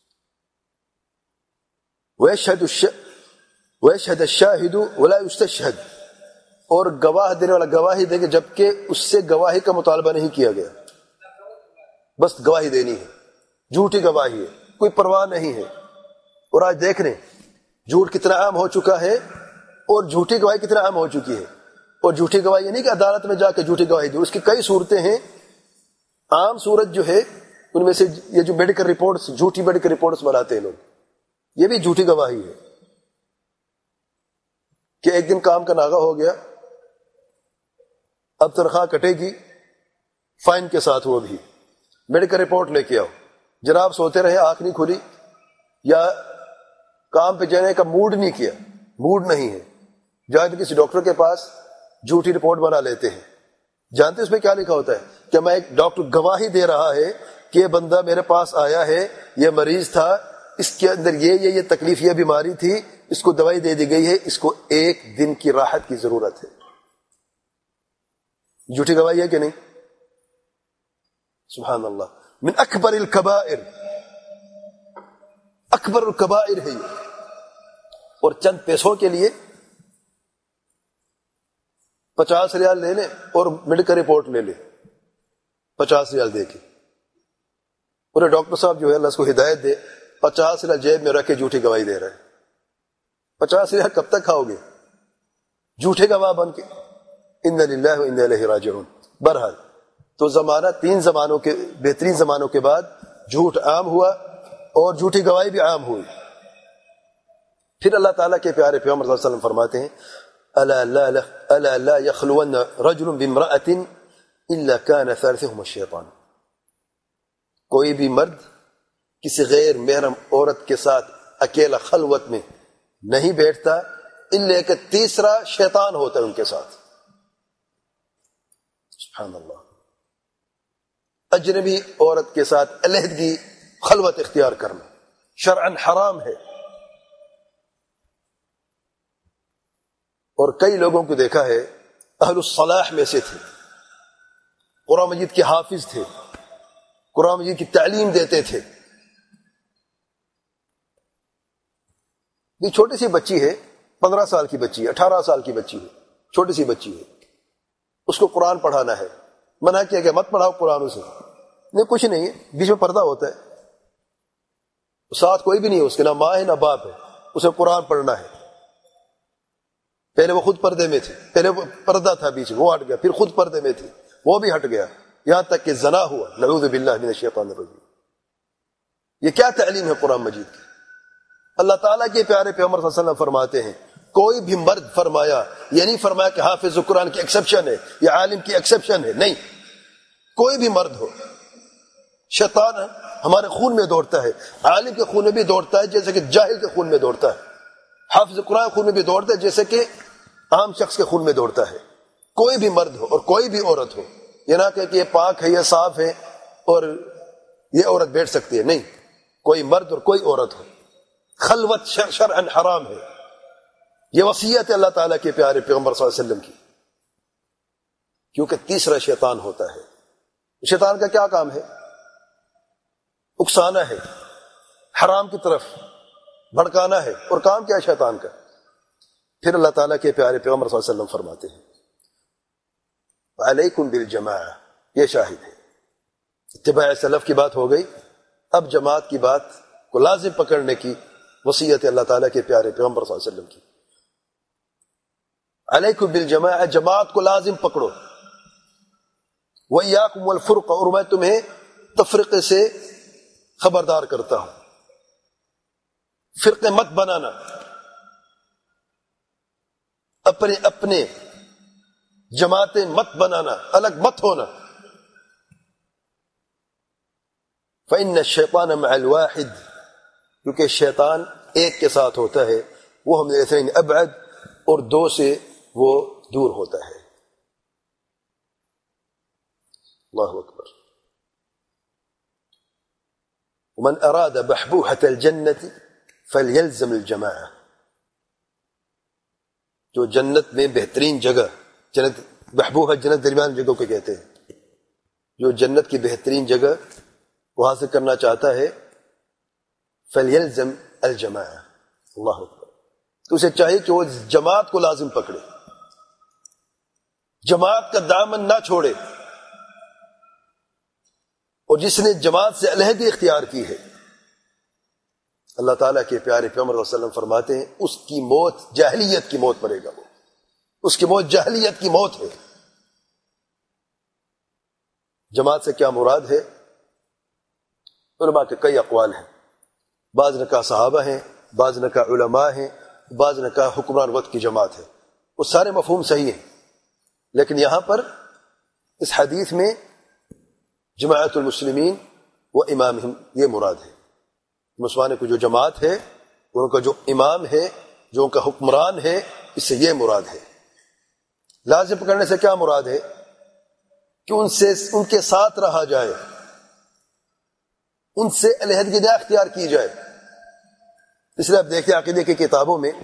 وَيَشْهَدَ الشَّاهِدُ وَلَا يُسْتَشْهَدُ. اور گواہ دینے والا گواہی دے گا جبکہ اس سے گواہی کا مطالبہ نہیں کیا گیا، بس گواہی دینی ہے، جھوٹی گواہی ہے، کوئی پرواہ نہیں ہے. اور آج دیکھ رہے ہیں جھوٹ کتنا عام ہو چکا ہے اور جھوٹی گواہی کتنا عام ہو چکی ہے. اور جھوٹی گواہی یہ نہیں کہ عدالت میں جا کے جھوٹی گواہی دی، اس کی کئی صورتیں ہیں. عام صورت جو ہے ان میں سے یہ جو میڈیکل رپورٹس، جھوٹی میڈیکل رپورٹس بناتے ہیں لوگ، یہ بھی جھوٹی گواہی ہے کہ ایک دن کام کا ناغہ ہو گیا، اب تنخواہ کٹے گی فائن کے ساتھ، وہ بھی میڈیکل رپورٹ لے کے آؤ. جناب سوتے رہے، آنکھ نہیں کھلی، یا کام پہ جانے کا موڈ نہیں کیا، موڈ نہیں ہے، جائے کسی ڈاکٹر کے پاس جھوٹی رپورٹ بنا لیتے ہیں. جانتے اس میں کیا لکھا ہوتا ہے کہ میں ایک ڈاکٹر گواہی دے رہا ہے کہ یہ بندہ میرے پاس آیا ہے، یہ مریض تھا، اس کے اندر یہ تکلیف، یہ بیماری تھی، اس کو دوائی دے دی گئی ہے، اس کو 1 دن کی راحت کی ضرورت ہے. جھوٹی گواہی ہے کہ نہیں؟ سبحان اللہ. من اکبر الکبائر، اکبر الکبائر ہے یہ. اور چند پیسوں کے لیے 50 ریال لے لیں اور میڈیکل رپورٹ لے لیں 50 ریال دے کے. پورے ڈاکٹر صاحب جو ہے اللہ اس کو ہدایت دے، 50 ریال جیب میں رکھ کے جھوٹی گواہی دے رہے ہیں. 50 ریال کب تک کھاؤ گے جھوٹے گواہ بن کے؟ انا للہ و انا الیہ راجعون. بہرحال تو زمانہ 3 زمانوں کے بہترین زمانوں کے بعد جھوٹ عام ہوا اور جھوٹی گواہی بھی عام ہوئی. پھر اللہ تعالیٰ کے پیارے پیغمبر صلی اللہ علیہ وسلم فرماتے ہیں الا لا يخلون رجل بامرأة الا كان ثالثهما الشیطان. کوئی بھی مرد کسی غیر محرم عورت کے ساتھ اکیلا خلوت میں نہیں بیٹھتا الا کہ تیسرا شیطان ہوتا ہے ان کے ساتھ. سبحان اللہ. اجنبی عورت کے ساتھ علیحدگی خلوت اختیار کرنا شرعاً حرام ہے. اور کئی لوگوں کو دیکھا ہے اہل الصلاح میں سے تھے، قرآن مجید کے حافظ تھے، قرآن مجید کی تعلیم دیتے تھے. یہ چھوٹی سی بچی ہے، 15 سال کی بچی ہے، 18 سال کی بچی ہے، چھوٹی سی بچی ہے، اس کو قرآن پڑھانا ہے. منع کیا گیا مت پڑھاؤ قرآن اسے. نہیں کچھ نہیں ہے، بیچ میں پردہ ہوتا ہے، ساتھ کوئی بھی نہیں ہے اس کے، نہ ماں ہے نہ باپ ہے، اسے قرآن پڑھنا ہے. پہلے وہ خود پردے میں تھے، پہلے وہ پردہ تھا بیچ میں، وہ ہٹ گیا، پھر خود پردے میں تھی، وہ بھی ہٹ گیا، یہاں تک کہ زنا ہوا. نعوذ باللہ من الشیطان الرجیم. یہ کیا تعلیم ہے قرآن مجید کی؟ اللہ تعالیٰ کے پیارے پیغمبر صلی اللہ علیہ وسلم فرماتے ہیں کوئی بھی مرد، فرمایا یہ نہیں فرمایا کہ حافظ قرآن کی ایکسیپشن ہے یا عالم کی ایکسیپشن ہے، نہیں، کوئی بھی مرد ہو، شیطان ہمارے خون میں دوڑتا ہے، عالم کے خون میں بھی دوڑتا ہے جیسے کہ جاہل کے خون میں دوڑتا ہے، حافظ قرآن خون میں بھی دوڑتا ہے جیسے کہ عام شخص کے خون میں دوڑتا ہے۔ کوئی بھی مرد ہو اور کوئی بھی عورت ہو، یہ نہ کہ یہ پاک ہے، یہ صاف ہے اور یہ عورت بیٹھ سکتی ہے، نہیں، کوئی مرد اور کوئی عورت ہو، خلوت شرعاً حرام ہے۔ یہ وصیت ہے اللہ تعالیٰ کے پیارے پیغمبر صلی اللہ علیہ وسلم کی، کیونکہ تیسرا شیطان ہوتا ہے۔ شیطان کا کیا کام ہے؟ اکسانا ہے، حرام کی طرف بھڑکانا ہے، اور کام کیا ہے شیطان کا؟ پھر اللہ تعالیٰ کے پیارے پیغمبر صلی اللہ علیہ وسلم فرماتے ہیں علیکم بالجماعہ، یہ شاہد ہے۔ اتباع سلف کی بات ہو گئی، اب جماعت کی بات کو لازم پکڑنے کی وصیت ہے اللہ تعالیٰ کے پیارے پیغمبر صلی اللہ علیہ وسلم کی۔ علیکم بالجماعہ، جماعت کو لازم پکڑو، وَإِيَّاكُمْ وَالْفُرْقَ، اور میں تمہیں تفرقے سے خبردار کرتا ہوں۔ فرقے مت بنانا، اپنے جماعتیں مت بنانا، الگ مت ہونا۔ فَإِنَّ الشَّيْطَانَ مَعَ الْوَاحِدِ، کیونکہ شیطان ایک کے ساتھ ہوتا ہے، وہ ہم الاثنین ابعد، اور دو سے وہ دور ہوتا ہے۔ اللہ اکبر۔ ومن اراد بحبوحة الجنة فليلزم الجماعة، جو جنت میں بہترین جگہ، جنت بحبوحہ جنت درمیان جگہوں کو کہتے ہیں، جو جنت کی بہترین جگہ وہ حاصل کرنا چاہتا ہے، فلیلزم الجماعہ۔ اللہ اکبر۔ تو اسے چاہیے کہ وہ جماعت کو لازم پکڑے، جماعت کا دامن نہ چھوڑے، اور جس نے جماعت سے علیحدگی اختیار کی ہے، اللہ تعالیٰ کے پیارے پیغمبر صلی اللہ علیہ وسلم فرماتے ہیں اس کی موت جاہلیت کی موت مرے گا، وہ اس کی موت جاہلیت کی موت ہے۔ جماعت سے کیا مراد ہے؟ علماء کے کئی اقوال ہیں، بعض نے کہا صحابہ ہیں، بعض نے کہا علماء ہیں، بعض نے کہا حکمران وقت کی جماعت ہے۔ وہ سارے مفہوم صحیح ہیں، لیکن یہاں پر اس حدیث میں جماعت المسلمین و امامہم یہ مراد ہے۔ مسلمانوں کی جو جماعت ہے، ان کا جو امام ہے، جو ان کا حکمران ہے، اس سے یہ مراد ہے۔ لازم پکڑنے سے کیا مراد ہے؟ کہ ان کے ساتھ رہا جائے، ان سے علیحدگی نہ اختیار کی جائے۔ اس لیے آپ دیکھیں عقیدے کی کتابوں میں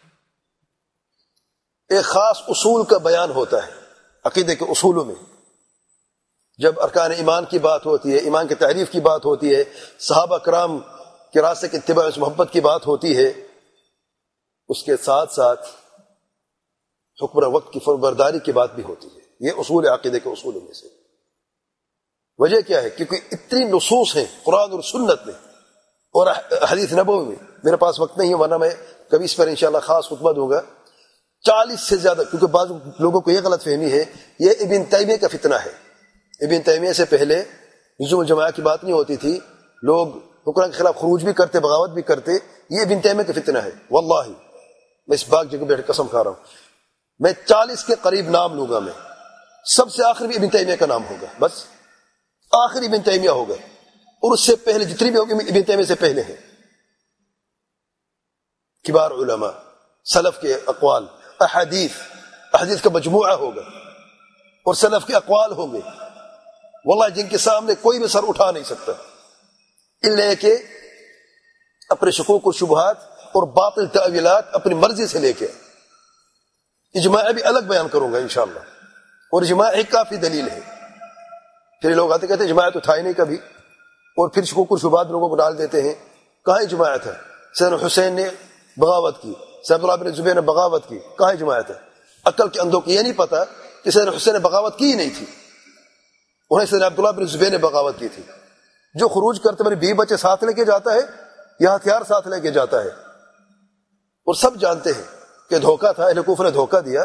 ایک خاص اصول کا بیان ہوتا ہے، عقیدے کے اصولوں میں جب ارکان ایمان کی بات ہوتی ہے، ایمان کی تعریف کی بات ہوتی ہے، صحابہ کرام کے راستے کے اتباع محبت کی بات ہوتی ہے، اس کے ساتھ ساتھ حکم وقت کی فرمانبرداری کی بات بھی ہوتی ہے۔ یہ اصول عقیدے کے اصولوں میں سے۔ وجہ کیا ہے؟ کیونکہ اتنی نصوص ہیں قرآن اور سنت میں اور حدیث نبوی میں، میرے پاس وقت نہیں ہے ورنہ میں کبھی اس پر انشاءاللہ خاص خطبہ دوں گا، 40 سے زیادہ، کیونکہ بعض لوگوں کو یہ غلط فہمی ہے، یہ ابن تیمیہ کا فتنہ ہے۔ ابن تیمیہ سے پہلے لزوم الجماعہ کی بات نہیں ہوتی تھی، لوگ حکمران کے خلاف خروج بھی کرتے، بغاوت بھی کرتے، یہ ابن تیمیہ کا فتنہ ہے۔ واللہ میں اس باغ جگہ بیٹھ قسم کھا رہا ہوں، میں 40 کے قریب نام لوں گا، میں سب سے آخر بھی ابن تیمیہ کا نام ہوگا، بس آخری ابن تیمیہ ہوگا، اور اس سے پہلے جتنی بھی ہوگی ابن تیمیہ سے پہلے ہیں۔ کبار علماء، سلف کے اقوال، احادیث کا مجموعہ ہوگا، اور سلف کے اقوال ہوں گے، واللہ جن کے سامنے کوئی بھی سر اٹھا نہیں سکتا، الا کہ اپنے شکوک و شبہات اور باطل تاویلات اپنی مرضی سے لے کے۔ اجماع بھی الگ بیان کروں گا انشاءاللہ، اور اجماع ایک کافی دلیل ہے۔ پھر لوگ آتے کہتے ہیں اجماع تو تھا ہی نہیں کبھی، اور پھر شکوک و شبہات لوگوں کو ڈال دیتے ہیں۔ کہاں اجماع تھا؟ سیدنا حسین نے بغاوت کی، سیدنا عبداللہ بن زبیر نے بغاوت کی، کہاں اجماع تھا؟ عقل کے اندھوں کو یہ نہیں پتا کہ سیدنا حسین نے بغاوت کی ہی نہیں تھی، انہیں سیدنا عبداللہ بن زبیر نے بغاوت کی تھی۔ جو خروج کرتے میرے 20 بچے ساتھ لے کے جاتا ہے یا ہتھیار ساتھ لے کے جاتا ہے، اور سب جانتے ہیں کہ دھوکہ تھا، اہل کوفہ نے دھوکہ دیا،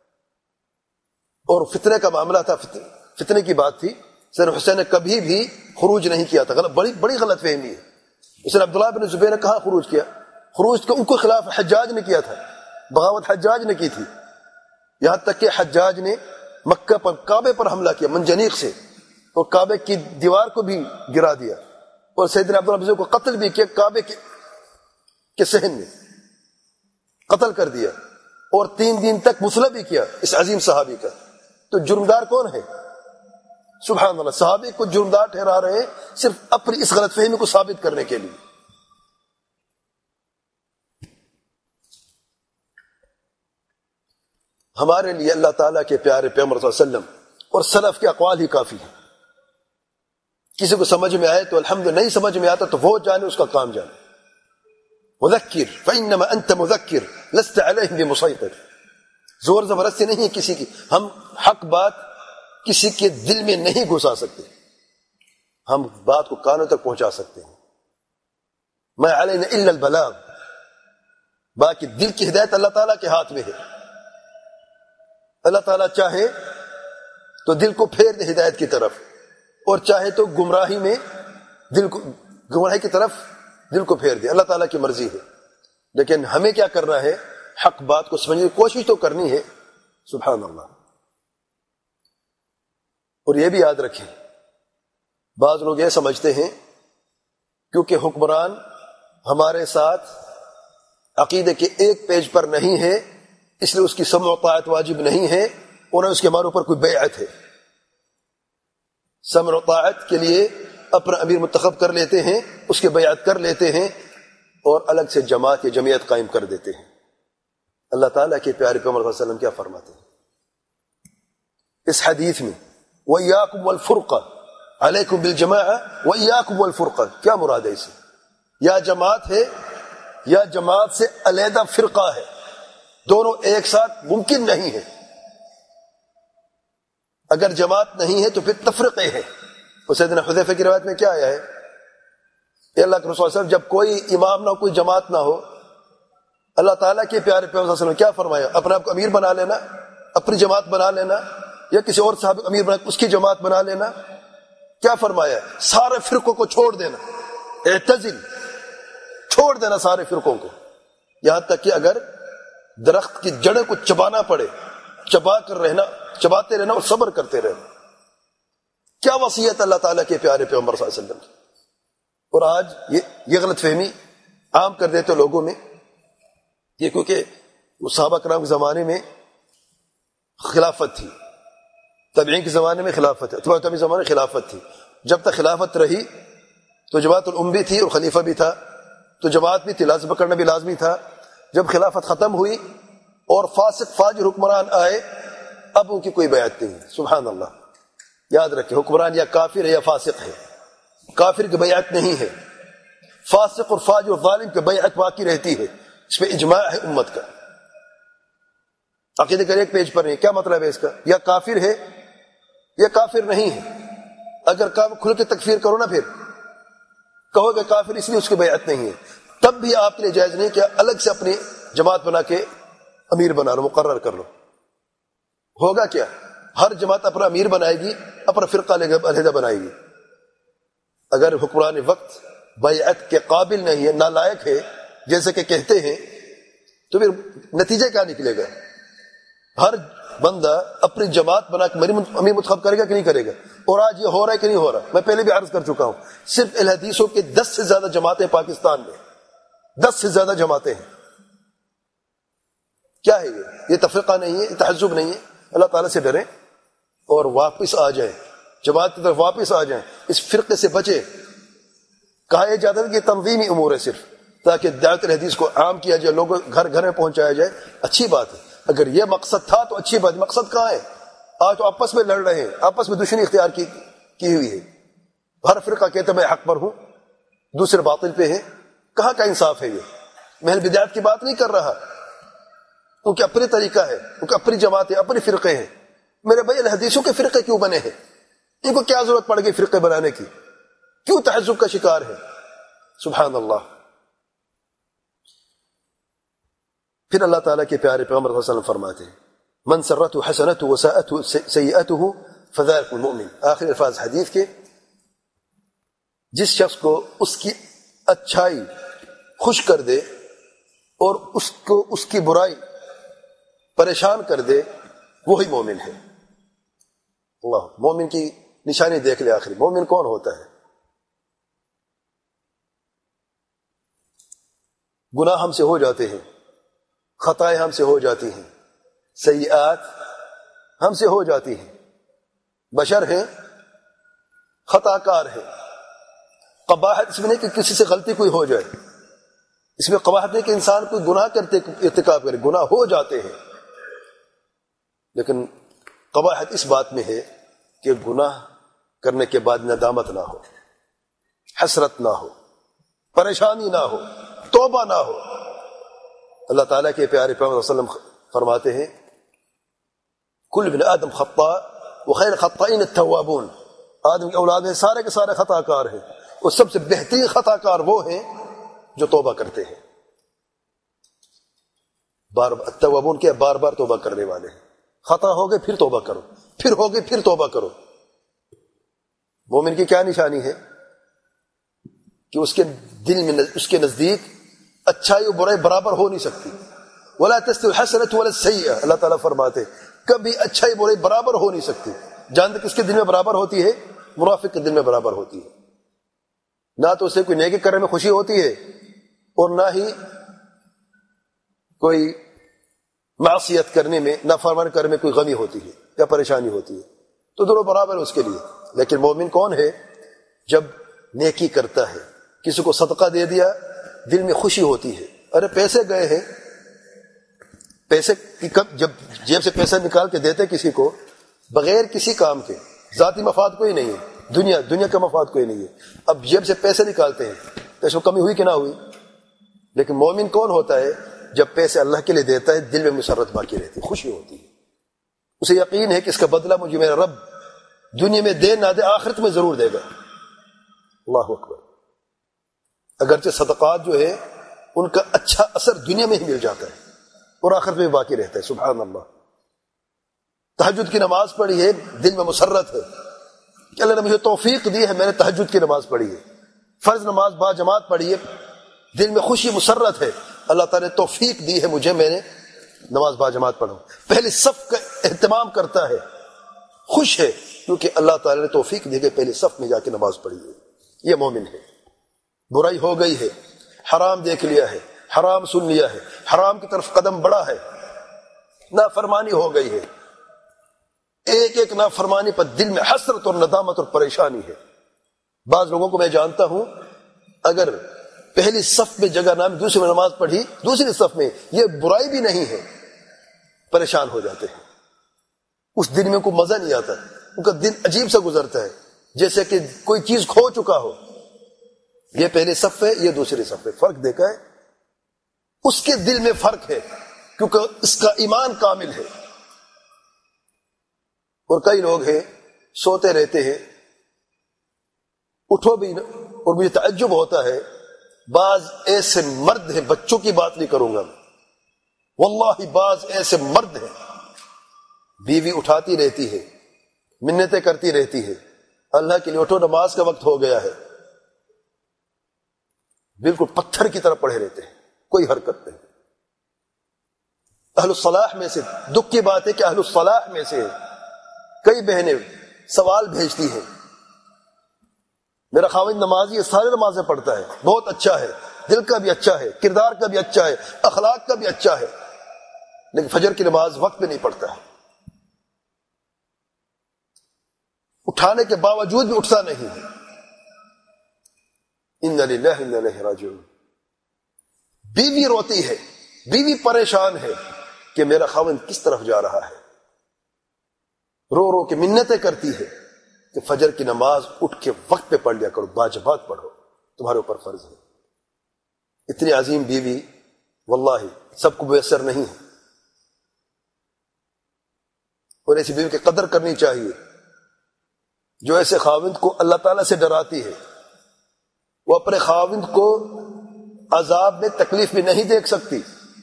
اور فتنے کا معاملہ تھا، فتنے کی بات تھی۔ سیدنا حسین نے کبھی بھی خروج نہیں کیا تھا، بڑی غلط فہمی ہے۔ سیدنا عبداللہ بن زبیر نے کہاں خروج کیا؟ خروج تو ان کو خلاف حجاج نے کیا تھا، بغاوت حجاج نے کی تھی، یہاں تک کہ حجاج نے مکہ پر کعبے پر حملہ کیا منجنیق سے، اور کعبے کی دیوار کو بھی گرا دیا، اور سیدنا عبداللہ کو قتل بھی کیا، کعبے کے صحن میں قتل کر دیا، اور 3 دن تک مصلح بھی کیا اس عظیم صحابی کا. تو جرمدار کون ہے؟ سبحان اللہ، صحابی کو جرمدار ٹھہرا رہے ہیں صرف اپنی اس غلط فہمی کو ثابت کرنے کے لیے. ہمارے لیے اللہ تعالیٰ کے پیارے پیغمبر صلی اللہ علیہ وسلم اور سلف کے اقوال ہی کافی ہیں. کسی کو سمجھ میں آئے تو الحمدللہ، نہیں سمجھ میں آتا تو وہ جانے، اس کا کام جانے. مذکر فإنما أنت مذکر لست علیہم بمسیطر. زور زبردستی نہیں ہے کسی کی، ہم حق بات کسی کے دل میں نہیں گھسا سکتے، ہم بات کو کانوں تک پہنچا سکتے ہیں. ما علینا الا البلاغ. باقی دل کی ہدایت اللہ تعالیٰ کے ہاتھ میں ہے. اللہ تعالیٰ چاہے تو دل کو پھیر دے ہدایت کی طرف، اور چاہے تو گمراہی میں گمراہی کی طرف دل کو پھیر دے. اللہ تعالیٰ کی مرضی ہے. لیکن ہمیں کیا کرنا ہے؟ حق بات کو سمجھنے کی کوشش تو کرنی ہے. سبحان اللہ. اور یہ بھی یاد رکھیں، بعض لوگ یہ سمجھتے ہیں کیونکہ حکمران ہمارے ساتھ عقیدے کے ایک پیج پر نہیں ہے اس لیے اس کی سمع و طاعت واجب نہیں ہے، اور نہ اس کے ہمارے اوپر کوئی بیعت ہے. سمع و طاعت کے لیے اپنا امیر منتخب کر لیتے ہیں، اس کے بیعت کر لیتے ہیں، اور الگ سے جماعت یا جمعیت قائم کر دیتے ہیں. اللہ تعالیٰ کے پیارے پیغمبر صلی اللہ علیہ وسلم کیا فرماتے ہیں اس حدیث میں؟ وَإِيَّاكُمْ وَالْفُرْقَةَ عَلَيْكُمْ بِالْجَمَاعَةِ وَإِيَّاكُمْ وَالْفُرْقَةَ. کیا مراد ہے اسے؟ یا جماعت ہے یا جماعت سے علیحدہ فرقہ ہے، دونوں ایک ساتھ ممکن نہیں ہے. اگر جماعت نہیں ہے تو پھر تفرقے ہیں. اور سیدنا حذیفہ کی روایت میں کیا آیا ہے؟ کہ اللہ کے رسول صلی اللہ علیہ وسلم جب کوئی امام نہ ہو، کوئی جماعت نہ ہو، اللہ تعالیٰ کے پیارے پیغمبر صلی اللہ علیہ وسلم کیا فرمایا؟ اپنے آپ کو امیر بنا لینا، اپنی جماعت بنا لینا، یا کسی اور صاحب امیر بنا اس کی جماعت بنا لینا. کیا فرمایا؟ سارے فرقوں کو چھوڑ دینا، اعتزل، چھوڑ دینا سارے فرقوں کو، یہاں تک کہ اگر درخت کی جڑیں کو چبانا پڑے، چبا کر رہنا، چباتے رہنا اور صبر کرتے رہنا. کیا وصیت اللہ تعالیٰ کے پیارے پیغمبر صلی اللہ علیہ وسلم کی. اور آج یہ غلط فہمی عام کر دیتے لوگوں میں، یہ کیونکہ صحابہ کرام کے زمانے میں خلافت تھی، تابعین کے زمانے میں خلافت تھی، تابعین کے زمانے میں خلافت تھی. جب تک خلافت رہی تو جماعت الام بھی تھی اور خلیفہ بھی تھا، تو جماعت بھی تھی، لازم کرنا بھی لازمی تھا. جب خلافت ختم ہوئی اور فاسق فاجر حکمران آئے، اب ان کی کوئی بیعت نہیں ہے. سبحان اللہ. یاد رکھیں، حکمران یا کافر ہے یا فاسق ہے، کافر کی بیعت نہیں ہے. فاسق اور فاجر اور ظالم کی بیعت باقی رہتی ہے. اس پہ اجماع ہے امت کا. عقیدے کا ایک پیج پر نہیں. کیا مطلب ہے اس کا؟ یا کافر ہے یا کافر نہیں ہے. اگر کام کھل کے تکفیر کرو نا، پھر کہو کہ کافر اس لیے اس کی بیعت نہیں ہے، تب بھی آپ کے لیے جائز نہیں کہ الگ سے اپنی جماعت بنا کے امیر بنا لو، مقرر کر لو. ہوگا کیا؟ ہر جماعت اپنا امیر بنائے گی، اپنا فرقہ علیحدہ بنائے گی. اگر حکمران وقت بیعت کے قابل نہیں ہے، نالائق ہے جیسے کہ کہتے ہیں، تو پھر نتیجہ کیا نکلے گا؟ ہر بندہ اپنی جماعت بنا کے امیر منتخب کرے گا کہ نہیں کرے گا؟ اور آج یہ ہو رہا ہے کہ نہیں ہو رہا؟ میں پہلے بھی عرض کر چکا ہوں، صرف اہل حدیثوں کے 10 سے زیادہ جماعتیں پاکستان میں، 10 سے زیادہ جماعتیں ہیں. کیا ہے یہ تفرقہ نہیں ہے، یہ تحزب نہیں ہے. اللہ تعالیٰ سے ڈریں اور واپس آ جائیں، جماعت کی طرف واپس آ جائیں، اس فرقے سے بچے. کہا یہ جاتا ہے کہ تنظیمی امور ہے صرف، تاکہ دعوت الحدیث کو عام کیا جائے، لوگوں گھر گھر میں پہنچایا جائے. اچھی بات ہے، اگر یہ مقصد تھا تو اچھی بات. مقصد کہاں ہے؟ آج تو آپس میں لڑ رہے ہیں، آپس میں دشمنی اختیار کی ہوئی ہے. ہر فرقہ کہتا ہے میں حق پر ہوں، دوسرے باطل پہ ہیں. کہاں کا انصاف ہے؟ یہ محض بدعت کی بات نہیں کر رہا، ان کے اپنے طریقہ ہے، ان کے اپنی جماعتیں، اپنے فرقے ہیں. میرے بھائی الحدیثوں کے فرقے کیوں بنے ہیں؟ ان کو کیا ضرورت پڑ گئی فرقے بنانے کی؟ کیوں تحزب کا شکار ہے؟ سبحان اللہ. پھر اللہ تعالیٰ کے پیارے پیغمبر صلی اللہ علیہ وسلم فرماتے ہیں من سرته حسنته وساءته سیئته فذلك المؤمن. آخر الفاظ حدیث کے، جس شخص کو اس کی اچھائی خوش کر دے اور اس کو اس کی برائی پریشان کر دے، وہی مومن ہے. اللہ، مومن کی نشانی دیکھ لے. آخری مومن کون ہوتا ہے؟ گناہ ہم سے ہو جاتے ہیں، خطائیں ہم سے ہو جاتی ہیں، سیئات ہم سے ہو جاتی ہیں، بشر ہیں، خطا کار ہیں۔ قباحت اس میں نہیں کہ کسی سے غلطی کوئی ہو جائے، اس میں قباحت نہیں کہ انسان کوئی گناہ کرتے ارتکاب کرے، گناہ ہو جاتے ہیں، لیکن قباحت اس بات میں ہے کہ گناہ کرنے کے بعد ندامت نہ ہو، حسرت نہ ہو، پریشانی نہ ہو، توبہ نہ ہو۔ اللہ تعالیٰ کے پیارے پیغمبر صلی اللہ علیہ وسلم فرماتے ہیں کل ابن آدم خطاء وخیر خطائین التوابون، آدم کی اولاد ہیں سارے کے سارے خطا کار ہیں، اور سب سے بہترین خطا کار وہ ہیں جو توبہ کرتے ہیں۔ التوابون کیا؟ بار بار توبہ کرنے والے ہیں۔ خطا ہو گئے پھر توبہ کرو، پھر ہو گئے پھر توبہ کرو۔ مومن کی کیا نشانی ہے کہ اس کے دل میں، اس کے نزدیک اچھائی اور برائی برابر ہو نہیں سکتی۔ ولا تستوی الحسنۃ ولا السیئۃ، اللہ تعالیٰ فرماتے کبھی اچھائی برائی برابر ہو نہیں سکتی۔ جان تک کس کے دل میں برابر ہوتی ہے؟ منافق کے دل میں برابر ہوتی ہے۔ نہ تو اسے کوئی نیکی کرنے میں خوشی ہوتی ہے اور نہ ہی کوئی معصیت کرنے میں، نافرمانی کرنے میں کوئی غمی ہوتی ہے یا پریشانی ہوتی ہے، تو دونوں برابر ہے اس کے لیے۔ لیکن مومن کون ہے؟ جب نیکی کرتا ہے، کسی کو صدقہ دے دیا، دل میں خوشی ہوتی ہے۔ ارے پیسے گئے ہیں، پیسے جب جیب سے پیسہ نکال کے دیتے کسی کو بغیر کسی کام کے، ذاتی مفاد کوئی نہیں ہے، دنیا کا مفاد کوئی نہیں ہے، اب جیب سے پیسے نکالتے ہیں تو اس کو کمی ہوئی کہ نہ ہوئی؟ لیکن مومن کون ہوتا ہے؟ جب پیسے اللہ کے لیے دیتا ہے دل میں مسرت باقی رہتی ہے، خوشی ہوتی ہے، اسے یقین ہے کہ اس کا بدلہ مجھے میرا رب دنیا میں دے نہ دے آخرت میں ضرور دے گا۔ اللہ اکبر۔ اگرچہ صدقات جو ہے ان کا اچھا اثر دنیا میں ہی مل جاتا ہے اور آخرت میں باقی رہتا ہے۔ سبحان اللہ۔ تہجد کی نماز پڑھی ہے، دل میں مسرت ہے کہ اللہ نے مجھے توفیق دی ہے، میں نے تہجد کی نماز پڑھی ہے، فرض نماز با جماعت پڑھی ہے، دل میں خوشی مسرت ہے، اللہ تعالیٰ نے توفیق دی ہے مجھے، میں نے نماز با جماعت پڑھوں، پہلے صف کا اہتمام کرتا ہے، خوش ہے کیونکہ اللہ تعالیٰ نے توفیق دی کہ پہلے صف میں جا کے نماز پڑھی ہے۔ یہ مومن ہے۔ برائی ہو گئی ہے، حرام دیکھ لیا ہے، حرام سن لیا ہے، حرام کی طرف قدم بڑھا ہے، نافرمانی ہو گئی ہے، ایک ایک نافرمانی پر دل میں حسرت اور ندامت اور پریشانی ہے۔ بعض لوگوں کو میں جانتا ہوں اگر پہلی صف میں جگہ نہ دوسری میں نماز پڑھی، دوسری صف میں، یہ برائی بھی نہیں ہے، پریشان ہو جاتے ہیں، اس دن میں کوئی مزہ نہیں آتا، ان کا دن عجیب سا گزرتا ہے جیسے کہ کوئی چیز کھو چکا ہو۔ یہ پہلے صف ہے، یہ دوسری صف ہے، فرق دیکھا ہے؟ اس کے دل میں فرق ہے کیونکہ اس کا ایمان کامل ہے۔ اور کئی لوگ ہیں سوتے رہتے ہیں، اٹھو بھی، اور مجھے تعجب ہوتا ہے بعض ایسے مرد ہیں، بچوں کی بات نہیں کروں گا واللہ، بعض ایسے مرد ہیں بیوی اٹھاتی رہتی ہے، منتیں کرتی رہتی ہے، اللہ کے لیے اٹھو نماز کا وقت ہو گیا ہے، بالکل پتھر کی طرح پڑے رہتے ہیں، کوئی حرکت نہیں۔ اہل الصلاح میں سے دکھ کی بات ہے کہ اہل الصلاح میں سے کئی بہنیں سوال بھیجتی ہیں، میرا خاوند نمازی ہے، سارے نمازیں پڑھتا ہے، بہت اچھا ہے، دل کا بھی اچھا ہے، کردار کا بھی اچھا ہے، اخلاق کا بھی اچھا ہے، لیکن فجر کی نماز وقت پہ نہیں پڑھتا ہے، اٹھانے کے باوجود بھی اٹھتا نہیں ہے۔ انا للہ وانا الیہ راجعون۔ بیوی روتی ہے، بیوی پریشان ہے کہ میرا خاوند کس طرف جا رہا ہے، رو رو کے منتیں کرتی ہے کہ فجر کی نماز اٹھ کے وقت پہ پڑھ لیا کرو، باجماعت پڑھو، تمہارے اوپر فرض ہے۔ اتنی عظیم بیوی واللہ سب کو میسر نہیں ہے، اور ایسی بیوی کی قدر کرنی چاہیے جو ایسے خاوند کو اللہ تعالیٰ سے ڈراتی ہے۔ وہ اپنے خاوند کو عذاب میں تکلیف بھی نہیں دیکھ سکتی،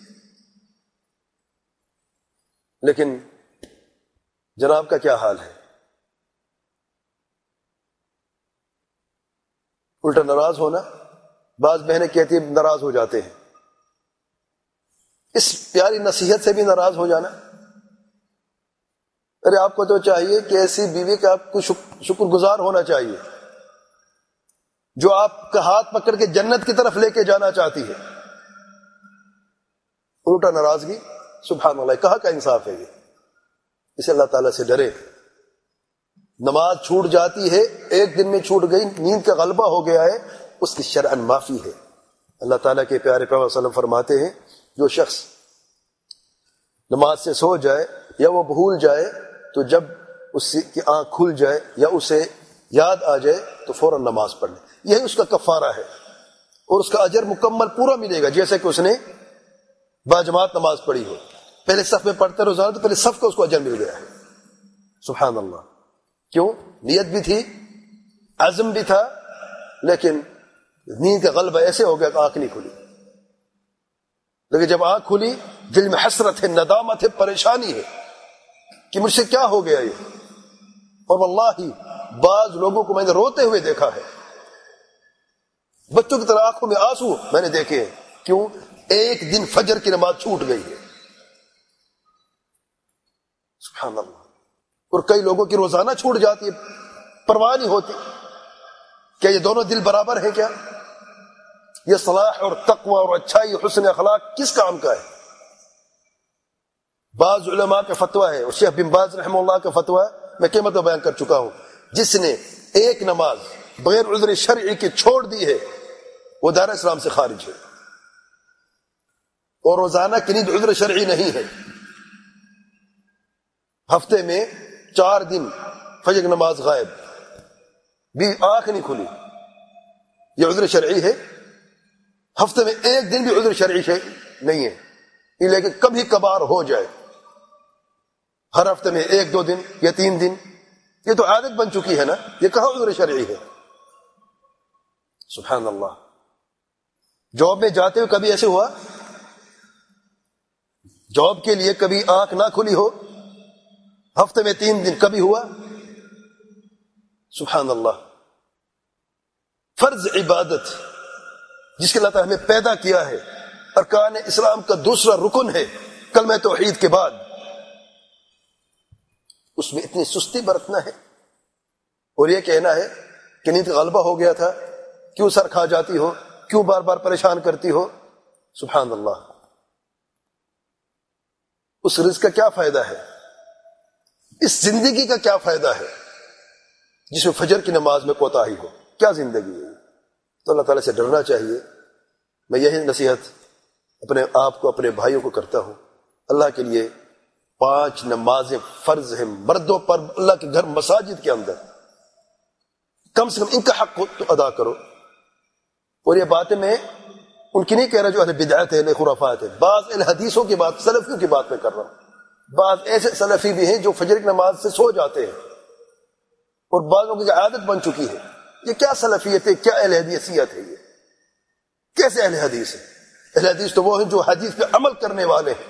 لیکن جناب کا کیا حال ہے؟ الٹا ناراض ہونا، بعض بہنیں کہتی ہیں ناراض ہو جاتے ہیں، اس پیاری نصیحت سے بھی ناراض ہو جانا۔ ارے آپ کو تو چاہیے کہ ایسی بیوی کا آپ کو شکر گزار ہونا چاہیے جو آپ کا ہاتھ پکڑ کے جنت کی طرف لے کے جانا چاہتی ہے، الٹا ناراضگی. سبحان اللہ، کہاں کا انصاف ہے یہ؟ اسے اللہ تعالیٰ سے ڈرے. نماز چھوٹ جاتی ہے، ایک دن میں چھوٹ گئی، نیند کا غلبہ ہو گیا ہے، اس کی شرعاً معافی ہے. اللہ تعالیٰ کے پیارے پیغمبر صلی اللہ علیہ وسلم فرماتے ہیں جو شخص نماز سے سو جائے یا وہ بھول جائے تو جب اس کی آنکھ کھل جائے یا اسے یاد آ جائے تو فوراً نماز پڑھ لے. یہی اس کا کفارہ ہے اور اس کا اجر مکمل پورا ملے گا، جیسے کہ اس نے باجماعت نماز پڑھی ہو. پہلے صف میں پڑھتا روزانہ تو پہلے صف کا اس کو اجر مل گیا ہے. سبحان اللہ. کیوں؟ نیت بھی تھی، عزم بھی تھا، لیکن نیند کا غلبہ ایسے ہو گیا کہ آنکھ نہیں کھلی. لیکن جب آنکھ کھلی دل میں حسرت ہے، ندامت ہے، پریشانی ہے کہ مجھ سے کیا ہو گیا یہ. اور واللہ بعض لوگوں کو میں نے روتے ہوئے دیکھا ہے، بچوں کی طرح آنکھوں میں آنسو میں نے دیکھے ہیں. کیوں؟ ایک دن فجر کی نماز چھوٹ گئی ہے. سبحان اللہ. اور کئی لوگوں کی روزانہ چھوٹ جاتی ہے، پرواہ نہیں ہوتی. کیا یہ دونوں دل برابر ہیں؟ کیا یہ صلاح اور تقوی اور اچھائی حسن اخلاق کس کام کا ہے؟ بعض علماء کا فتویٰ ہے اور شیخ بن باز رحمہ اللہ کا فتویٰ ہے، میں قیمت بیان کر چکا ہوں، جس نے ایک نماز بغیر عذر شرعی کی چھوڑ دی ہے وہ دائرہ اسلام سے خارج ہے. اور روزانہ کی نیند عذر شرعی نہیں ہے. ہفتے میں 4 دن فجر کی نماز غائب، بھی آنکھ نہیں کھلی، یہ عذر شرعی ہے. ہفتے میں ایک دن بھی عذر شرعی سے نہیں ہے، لیکن کبھی کبھار ہو جائے، ہر ہفتے میں 1-2 دن یا 3 دن، یہ تو عادت بن چکی ہے نا، یہ کہاں عذر شرعی ہے؟ سبحان اللہ. جاب میں جاتے ہوئے کبھی ایسے ہوا؟ جاب کے لیے کبھی آنکھ نہ کھلی ہو، ہفتے میں 3 دن کبھی ہوا؟ سبحان اللہ. فرض عبادت جس کے اللہ تعالیٰ ہمیں پیدا کیا ہے، ارکان اسلام کا دوسرا رکن ہے کلمہ توحید کے بعد، اس میں اتنی سستی برتنا ہے اور یہ کہنا ہے کہ نیند غلبہ ہو گیا تھا، کیوں سر کھا جاتی ہو، کیوں بار بار پریشان کرتی ہو. سبحان اللہ. اس رزق کا کیا فائدہ ہے؟ اس زندگی کا کیا فائدہ ہے جس میں فجر کی نماز میں کوتاہی ہو؟ کیا زندگی ہے؟ تو اللہ تعالیٰ سے ڈرنا چاہیے. میں یہی نصیحت اپنے آپ کو، اپنے بھائیوں کو کرتا ہوں. اللہ کے لیے 5 نمازیں فرض ہیں مردوں پر، اللہ کے گھر مساجد کے اندر، کم سے کم ان کا حق تو ادا کرو. اور یہ باتیں میں ان کی نہیں کہہ رہا جو اہل بدعت ہے، خرافات ہے، بعض اہل حدیثوں کی بات، سلفیوں کی بات میں کر رہا ہوں. بعض ایسے سلفی بھی ہیں جو فجر کی نماز سے سو جاتے ہیں اور بعض لوگوں کی عادت بن چکی ہے. یہ کیا سلفیت ہے؟ کیا اہل حدیثیت ہے؟ یہ کیسے اہل حدیث ہے؟ اہل حدیث تو وہ ہیں جو حدیث پہ عمل کرنے والے ہیں.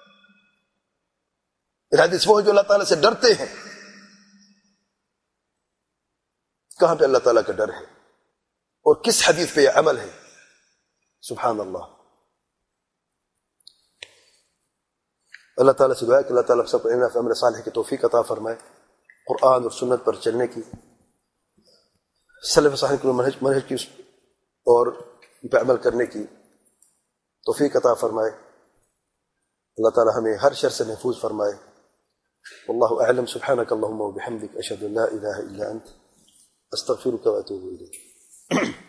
اہل حدیث وہ ہیں جو اللہ تعالیٰ سے ڈرتے ہیں. کہاں پہ اللہ تعالیٰ کا ڈر ہے اور کس حدیث پہ یہ عمل ہے؟ سبحان اللہ. اللہ تعالیٰ سے دعا ہے کہ اللہ تعالیٰ سب کو عمل صالح کی توفیق عطا فرمائے، قرآن اور سنت پر چلنے کی، سلف صالح کے منہج کی اور ان پہ عمل کرنے کی توفیق عطا فرمائے. اللہ تعالیٰ ہمیں ہر شر سے محفوظ فرمائے. واللہ اعلم. سبحانک اللہم وبحمدک، اشہد ان لا الہ الا انت، استغفرک واتوب الیک.